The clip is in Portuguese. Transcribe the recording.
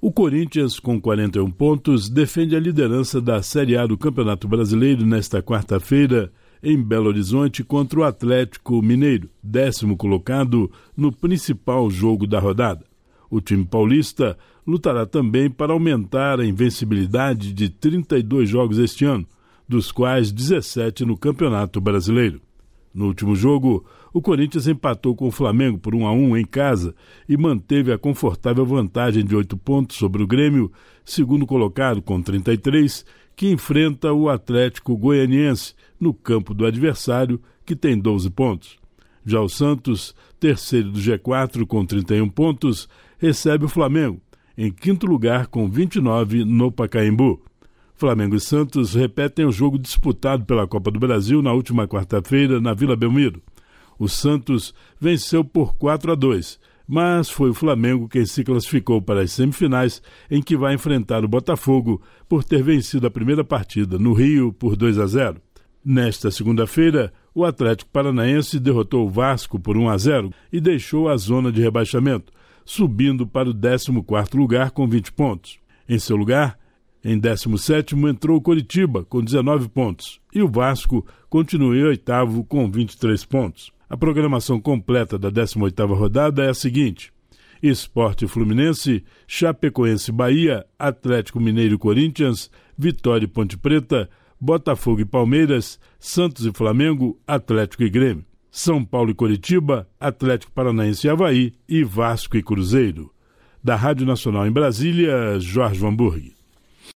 O Corinthians, com 41 pontos, defende a liderança da Série A do Campeonato Brasileiro nesta quarta-feira, em Belo Horizonte, contra o Atlético Mineiro, 10º colocado no principal jogo da rodada. O time paulista lutará também para aumentar a invencibilidade de 32 jogos este ano, dos quais 17 no Campeonato Brasileiro. No último jogo, o Corinthians empatou com o Flamengo por 1-1 em casa e manteve a confortável vantagem de 8 pontos sobre o Grêmio, segundo colocado com 33, que enfrenta o Atlético Goianiense no campo do adversário, que tem 12 pontos. Já o Santos, terceiro do G4 com 31 pontos, recebe o Flamengo, em quinto lugar com 29 no Pacaembu. Flamengo e Santos repetem o jogo disputado pela Copa do Brasil na última quarta-feira na Vila Belmiro. O Santos venceu por 4-2, mas foi o Flamengo quem se classificou para as semifinais, em que vai enfrentar o Botafogo por ter vencido a primeira partida no Rio por 2-0. Nesta segunda-feira, o Atlético Paranaense derrotou o Vasco por 1-0 e deixou a zona de rebaixamento, subindo para o 14º lugar com 20 pontos. Em seu lugar, em 17º entrou o Coritiba com 19 pontos e o Vasco continua em 8º com 23 pontos. A programação completa da 18ª rodada é a seguinte: Sport e Fluminense, Chapecoense e Bahia, Atlético Mineiro e Corinthians, Vitória e Ponte Preta, Botafogo e Palmeiras, Santos e Flamengo, Atlético e Grêmio, São Paulo e Coritiba, Atlético Paranaense e Avaí e Vasco e Cruzeiro. Da Rádio Nacional em Brasília, Jorge Vanburg.